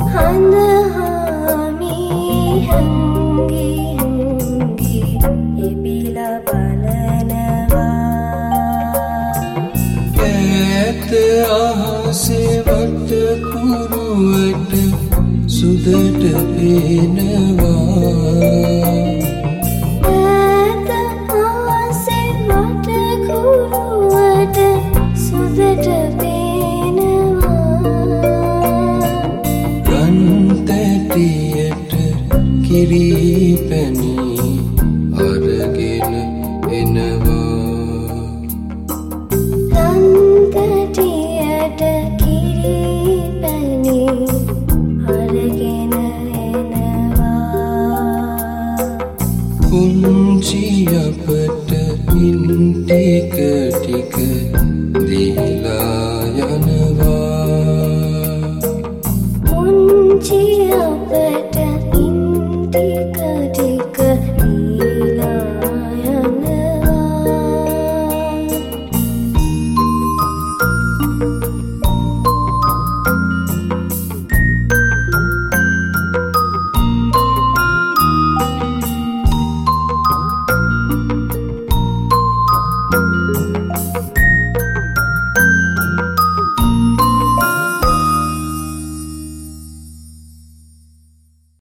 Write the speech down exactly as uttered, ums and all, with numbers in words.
හඳහාමි හංගි හංගි එබිලා බලනවා ඈත අහසේ වට කුරුවට සුදට පේනවා ඈත අහසේ වට කුරුවට සුදට කිරිපැණි අරගෙන එනවා තන්තටියට කිරිපැණි අරගෙන එනවා පුංචි අපට ඉන් ටික ටික දීලා යනවා පුංචි අපට